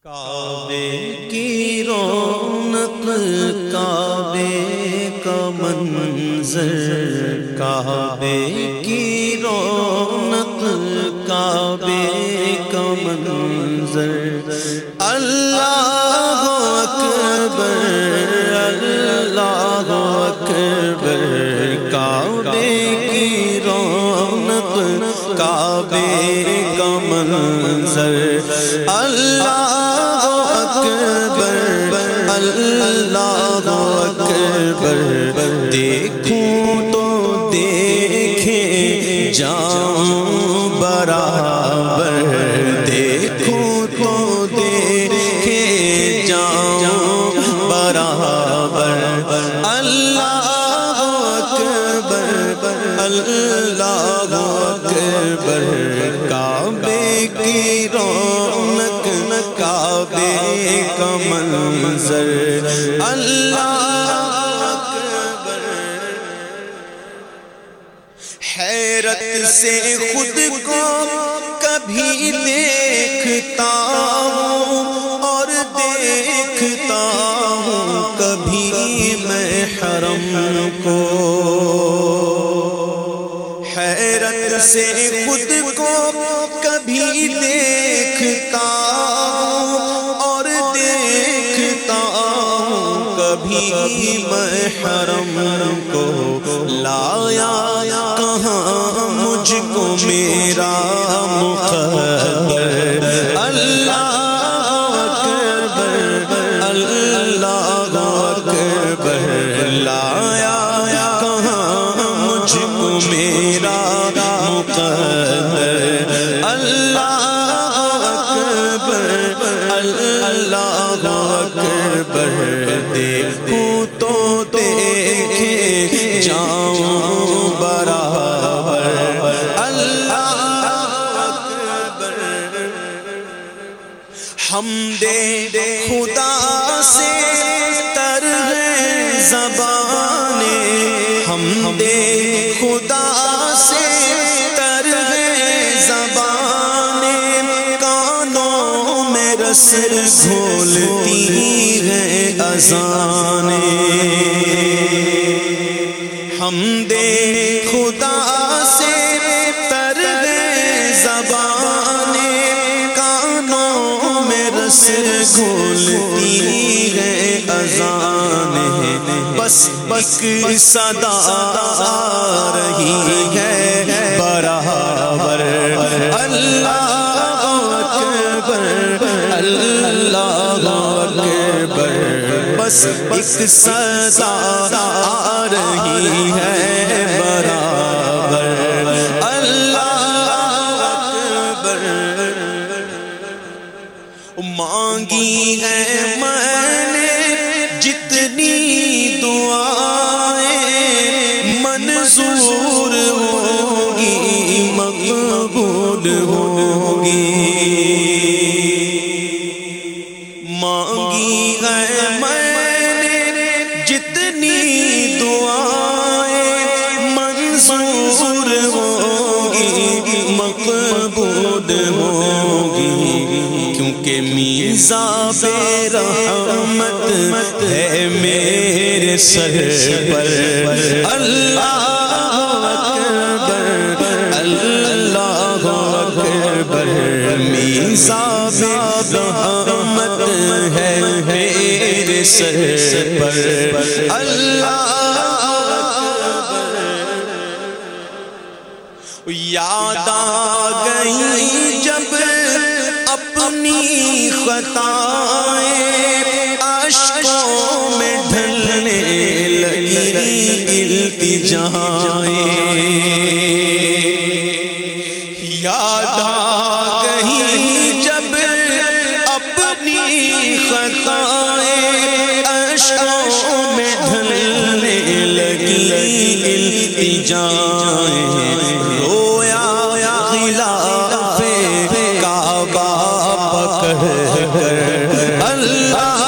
کعبے کی رونق کعبے کا منظر، کعبے کی رونق کعبے کا منظر، اللہ اکبر اللہ اکبر، کعبے کی رونق کعبے کا منظر، اللہ اللہ اکبر، دیکھوں تو دیکھے جاؤں برابر، دیکھوں تو دیکھے جاؤں برابر، اللہ اکبر اللہ اکبر، کعبے کی رونق کعبے کا منظر، اللہ اکبر، حیرت سے خود کو کبھی دیکھتا ہوں اور دیکھتا ہوں کبھی میں حرم کو، حیرت سے خود کو کبھی دیکھتا اور دیکھتا ہوں کبھی میں حرم کو، لایا کہاں مجھ کو میرا مقدر، اللہ اکبر اللہ اکبر، لایا کہاں مجھ کو میرا مقدر، اللہ اکبر اللہ اکبر، دیکھوں تو دیکھے جاؤں برابر، اللہ اکبر، حمد خدا سے تر ہے زبانیں، حمد خدا سے تر ہے زبانیں، کانوں میں رس گھولتی ہے اذانیں، حمد خدا سے تر ہے زبانیں، کانوں میں رس گھولتی ہے اذانیں، بس ایک صدا آ رہی ہے برابر، اللہ اکبر اللہ اکبر، بس ایک صدا آ رہی ہے برابر، اللہ اکبر، مانگی ہے میں نے جتنی دعائیں، منظور ہوگی مقبول ہوگی، مانگی ہے میں نے جتنی دعائیں، منظور ہوگی مقبول ہوگی، کیونکہ میزان بے رحمت ہے میرے سر پر، اللہ اکبر اللہ اکبر، میزان بے رحمت ہے میرے سر پر، اللہ اکبر، یاد آ گئی جب اپنی خطائیں، اشکوں میں ڈھلنے لگی التجائیں، یاد آ گئی جب اپنی خطائیں، اشکوں میں ڈھلنے لگی التجائیں، رویا غلاف کعبہ پکڑ کر، اللہ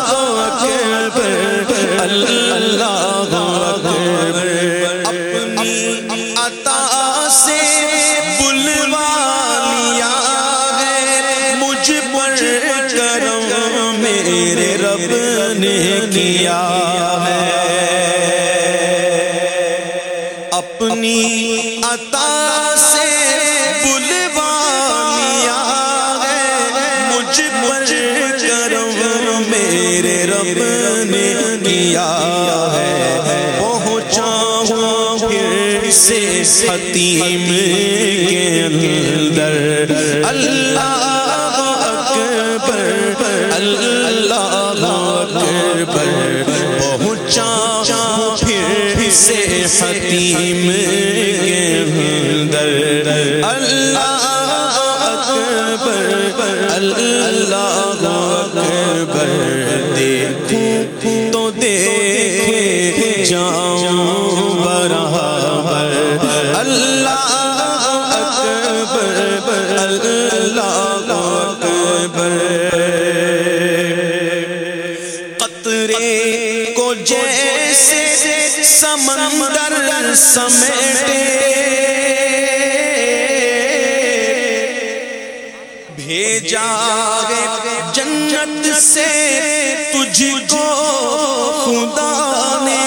اکبر اللہ اکبر، اپنی عطا سے بلوا لیا ہے مجھ پر کرم میرے رب نے کیا ہے، اپنی عطا سے بلوا لیا ہے، مجھ پر کرم میرے رب نے کیا ہے، پہنچا ہوں پھر سے حتیم کے اندر، اللہ اکبر اللہ اکبر، پہنچا ہوں پھر سے حتیم کے اندر، اللہ اکبر اللہ اکبر، دیکھوں تو دیکھے جاؤں برابر، اللہ اکبر اللہ اکبر، قطرے کو جیسے سمندر سمیٹے، بھیجا جنت سے تجھ کو خدا نے،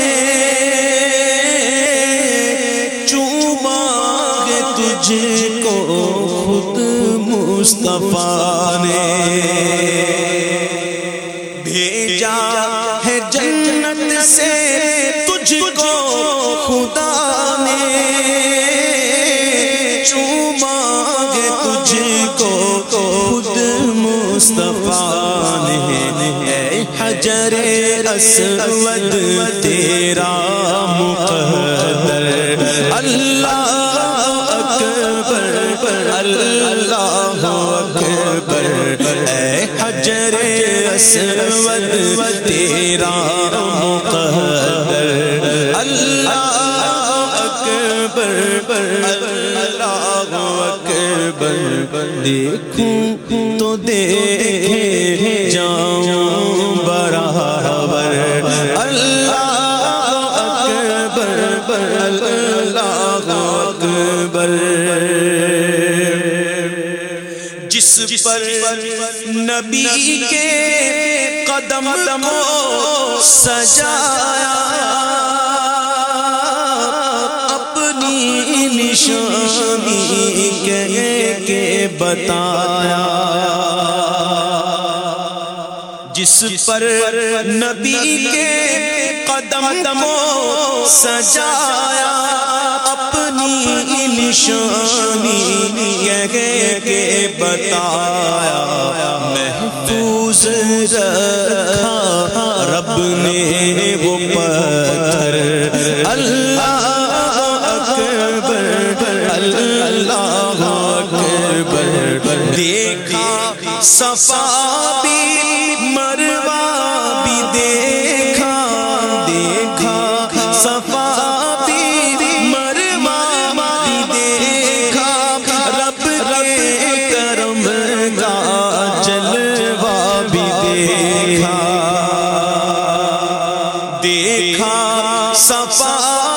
چوما ہے تجھ کو خود مصطفیٰ نے، بھیجا ہے جنت سے تجھ کو خدا نے، چوما ہے تجھ کو خود مصطفیٰ نے، اے حجر اسود تیرا مقدر، اللہ اکبر اللہ اکبر، اے حجر اسود تیرا مقدر، اللہ اکبر اللہ اکبر، دیکھوں تو دیکھے جاؤں برابر، اللہ اکبر اللہ اکبر، جس پر نبی کے قدم کو سجایا، اپنی نشانی کہہ کے بتایا، جس پر نبی کے قدم کو سجایا، اپنی نشانی کہہ کے بتایا، محفوظ رکھا رب نے وہ پتھر، اللہ اکبر اللہ اکبر، دیکھا صفا بھی مروہ بھی دیکھا، دیکھا صفا بھی مروہ بھی دیکھا، رب کے کرم کا جلوہ بھی دیکھا، دیکھا صفا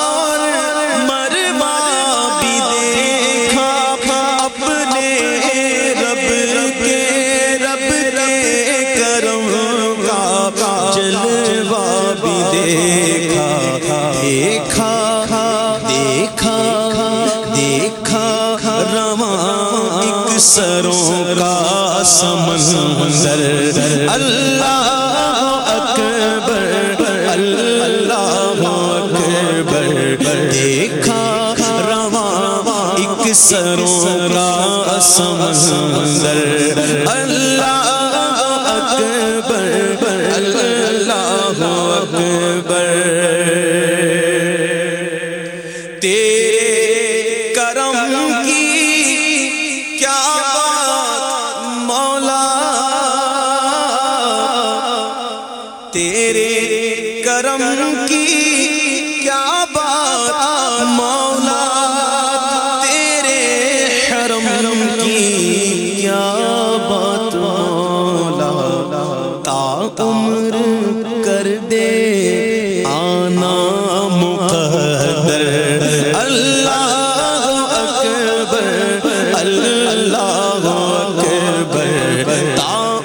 دیکھا رواں ایک سروں کا سمندر، اللہ اکبر اللہ اکبر، دیکھا رواں ایک سروں کا سمندر، اللہ اکبر اللہ اکبر، تیرے کرم کی کیا بات مولا، تیرے کرم کی کیا بات مولا، تیرے حرم کی کیا بات مولا، تا عمر کر دے آنا مقدر، اللہ اکبر اللہ اکبر، تا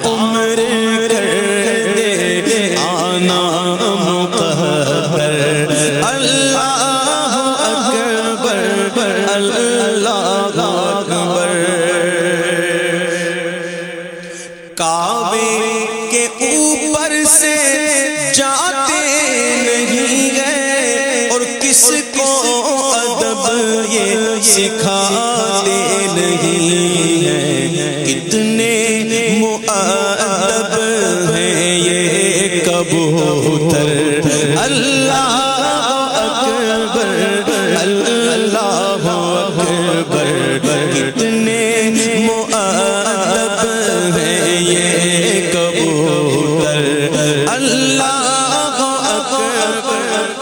کعبے کے اوپر سے جاتے نہیں گئے اور کس کو ادب یہ سکھاتے نہیں ہیں. کتنے مؤدب ہیں یہ کبوتر. اللہ اکبر اللہ اکبر. کتنے مؤدب ہیں یہ کبوتر. اللہ اکبر.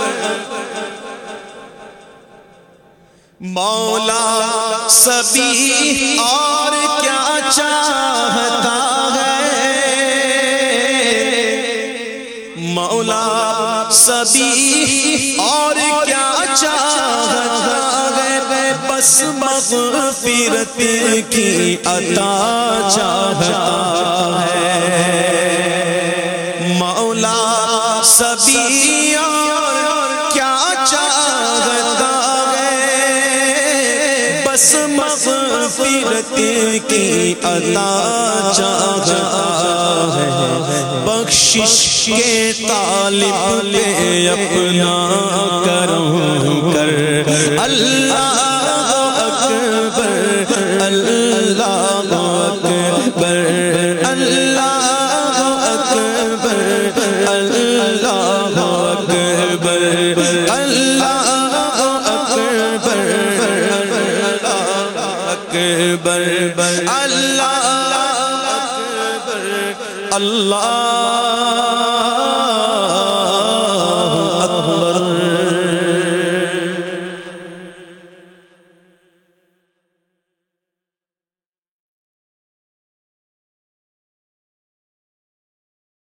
مولا سبھی اور کیا چاہتا ہے. مولا سبھی اور کیا چاہتا ہے. بس مغفرت کی عطا چاہتا ہے. مولا سبھی اور کیا چاہتا ہے. بس مغفرت کی عطا چاہتا ہے. بخشش کے طالب پہ اپنا کرم کر. اللہ اکبر اللہ اکبر اللہ اکبر اللہ اکبر اللہ اکبر اکبر اللہ اکبر اللہ